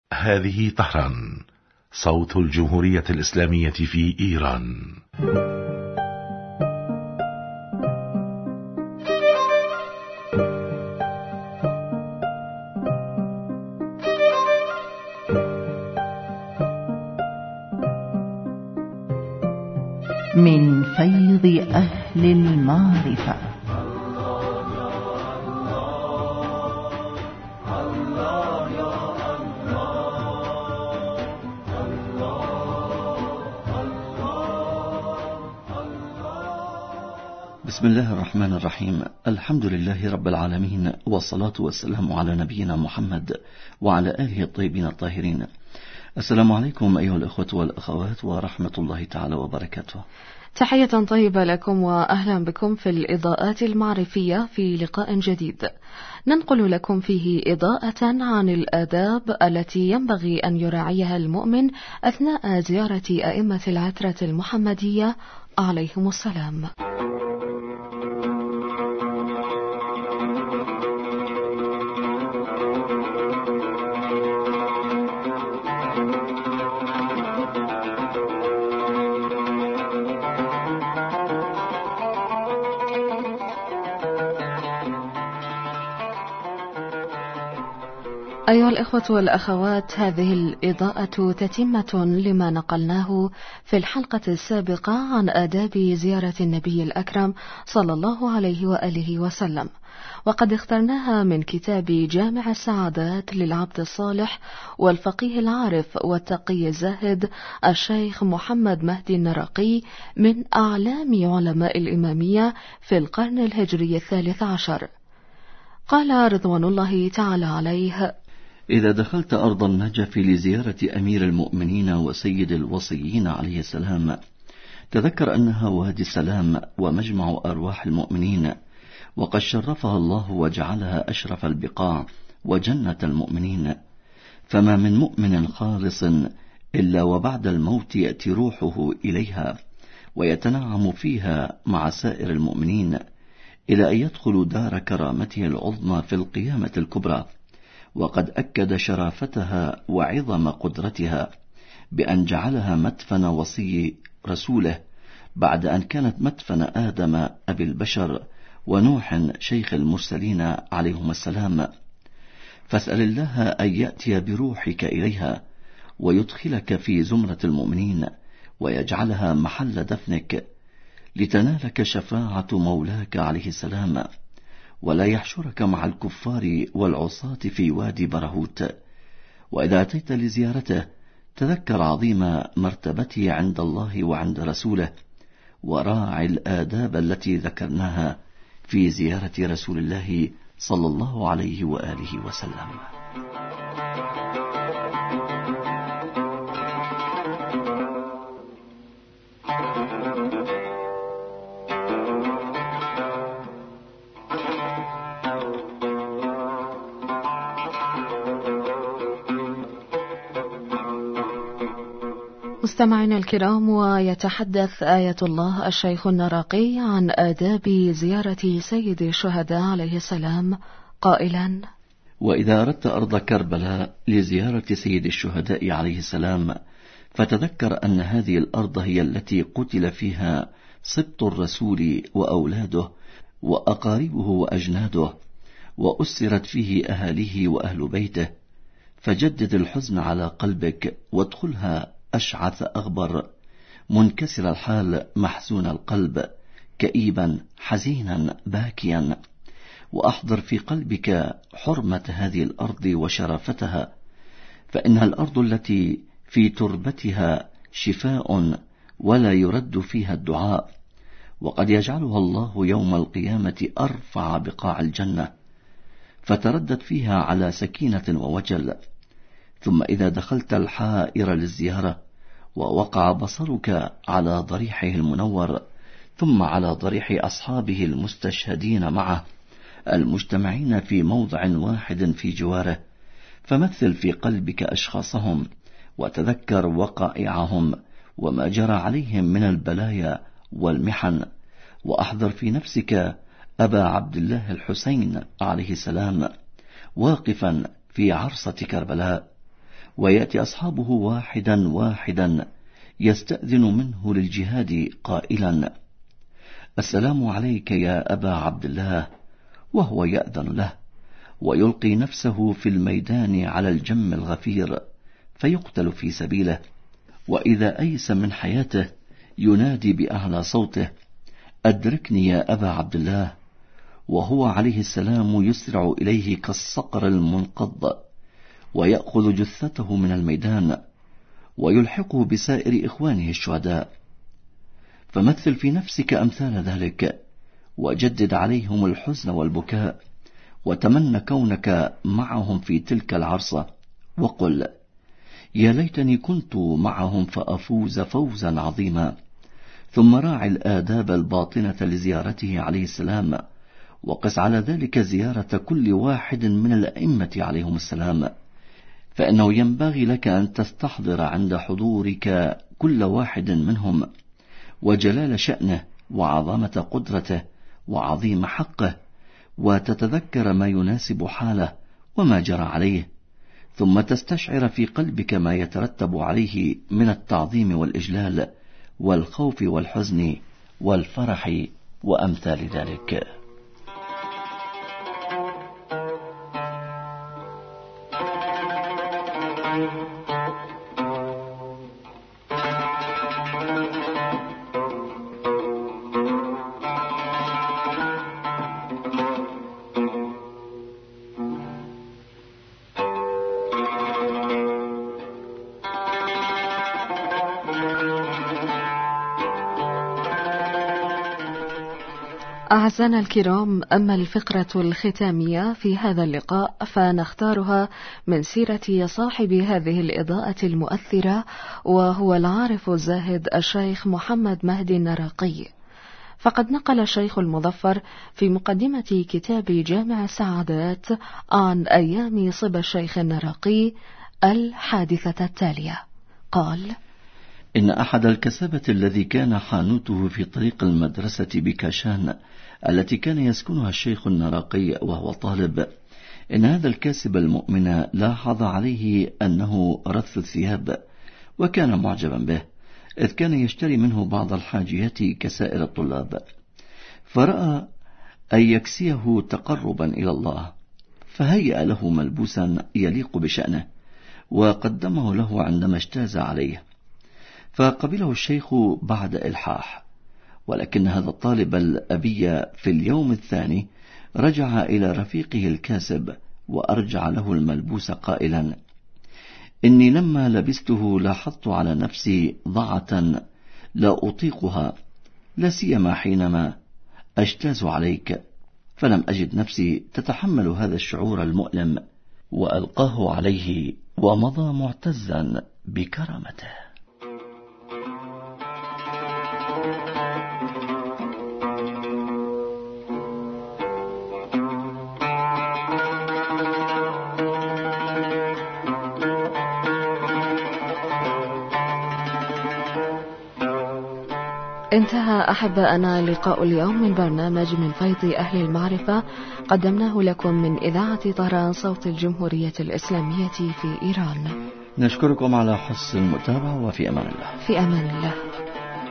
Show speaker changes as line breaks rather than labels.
هذه طهران، صوت الجمهورية الإسلامية في إيران.
من فيض أهل المعرفة.
بسم الله الرحمن الرحيم. الحمد لله رب العالمين، والصلاة والسلام على نبينا محمد وعلى آله الطيبين الطاهرين. السلام عليكم أيها الأخوة والأخوات ورحمة الله تعالى وبركاته.
تحية طيبة لكم وأهلا بكم في الإضاءات المعرفية في لقاء جديد ننقل لكم فيه إضاءة عن الآداب التي ينبغي أن يراعيها المؤمن أثناء زيارة أئمة العترة المحمدية عليهم السلام. أيها الإخوة والأخوات، هذه الإضاءة تتمة لما نقلناه في الحلقة السابقة عن آداب زيارة النبي الأكرم صلى الله عليه وآله وسلم، وقد اخترناها من كتاب جامع السعادات للعبد الصالح والفقيه العارف والتقي الزاهد الشيخ محمد مهدي النراقي، من أعلام علماء الإمامية في القرن الهجري 13. قال رضوان الله تعالى عليه:
إذا دخلت أرض النجف لزيارة أمير المؤمنين وسيد الوصيين عليه السلام، تذكر أنها وادي السلام ومجمع أرواح المؤمنين، وقد شرفها الله وجعلها أشرف البقاع وجنة المؤمنين، فما من مؤمن خالص إلا وبعد الموت يأتي روحه إليها ويتنعم فيها مع سائر المؤمنين، إلى أن يدخل دار كرامته العظمى في القيامة الكبرى. وقد أكد شرافتها وعظم قدرتها بأن جعلها مدفن وصي رسوله، بعد أن كانت مدفن آدم أبي البشر ونوح شيخ المرسلين عليهم السلام. فاسأل الله أن يأتي بروحك إليها ويدخلك في زمرة المؤمنين ويجعلها محل دفنك، لتنالك شفاعة مولاك عليه السلام، ولا يحشرك مع الكفار والعصاة في وادي برهوت. وإذا أتيت لزيارته تذكر عظيم مرتبته عند الله وعند رسوله، وراعي الآداب التي ذكرناها في زيارة رسول الله صلى الله عليه وآله وسلم.
مستمعينا الكرام، ويتحدث آية الله الشيخ النراقي عن آداب زيارة سيد الشهداء عليه السلام قائلا:
وإذا أردت أرض كربلاء لزيارة سيد الشهداء عليه السلام، فتذكر أن هذه الأرض هي التي قتل فيها سبط الرسول وأولاده وأقاربه وأجناده، وأسرت فيه أهاليه وأهل بيته، فجدد الحزن على قلبك وادخلها أشعث أغبر، منكسر الحال محزون القلب، كئيبا حزينا باكيا، وأحضر في قلبك حرمة هذه الأرض وشرافتها، فإنها الأرض التي في تربتها شفاء ولا يرد فيها الدعاء، وقد يجعلها الله يوم القيامة أرفع بقاع الجنة، فتردد فيها على سكينة ووجل. ثم إذا دخلت الحائر للزيارة ووقع بصرك على ضريحه المنور، ثم على ضريح أصحابه المستشهدين معه المجتمعين في موضع واحد في جواره، فمثل في قلبك أشخاصهم، وتذكر وقائعهم وما جرى عليهم من البلايا والمحن، وأحضر في نفسك أبا عبد الله الحسين عليه السلام واقفا في عرصة كربلاء، ويأتي أصحابه واحدا واحدا يستأذن منه للجهاد قائلا: السلام عليك يا أبا عبد الله، وهو يأذن له، ويلقي نفسه في الميدان على الجم الغفير فيقتل في سبيله. وإذا أيس من حياته ينادي بأعلى صوته: أدركني يا أبا عبد الله، وهو عليه السلام يسرع إليه كالصقر المنقض، ويأخذ جثته من الميدان ويلحقه بسائر إخوانه الشهداء. فمثل في نفسك أمثال ذلك، وجدد عليهم الحزن والبكاء، وتمنى كونك معهم في تلك العرصة، وقل: يا ليتني كنت معهم فأفوز فوزا عظيما. ثم راعي الآداب الباطنة لزيارته عليه السلام، وقس على ذلك زيارة كل واحد من الأئمة عليهم السلام، فإنه ينبغي لك أن تستحضر عند حضورك كل واحد منهم وجلال شأنه وعظمة قدرته وعظيم حقه، وتتذكر ما يناسب حاله وما جرى عليه، ثم تستشعر في قلبك ما يترتب عليه من التعظيم والإجلال والخوف والحزن والفرح وأمثال ذلك.
أعزائنا الكرام، أما الفقرة الختامية في هذا اللقاء فنختارها من سيرة صاحب هذه الإضاءة المؤثرة، وهو العارف الزاهد الشيخ محمد مهدي النراقي. فقد نقل الشيخ المظفر في مقدمة كتاب جامع السعادات عن أيام صبا الشيخ النراقي الحادثة التالية. قال:
إن أحد الكسبة الذي كان حانوته في طريق المدرسة بكاشان التي كان يسكنها الشيخ النراقي وهو طالب، إن هذا الكاسب المؤمن لاحظ عليه أنه رث الثياب، وكان معجبا به، إذ كان يشتري منه بعض الحاجيات كسائر الطلاب، فرأى أن يكسيه تقربا إلى الله، فهيأ له ملبوسا يليق بشأنه وقدمه له عندما اجتاز عليه، فقبله الشيخ بعد إلحاح. ولكن هذا الطالب الأبي في اليوم الثاني رجع إلى رفيقه الكاسب وأرجع له الملبوس قائلا: إني لما لبسته لاحظت على نفسي ضعة لا أطيقها، لا سيما حينما أجتاز عليك، فلم أجد نفسي تتحمل هذا الشعور المؤلم، وألقاه عليه ومضى معتزا بكرامته.
انتهى أحباءنا لقاء اليوم من برنامج من فيض أهل المعرفة، قدمناه لكم من إذاعة طهران صوت الجمهورية الإسلامية في إيران.
نشكركم على حسن المتابعة، وفي أمان الله.
في أمان الله.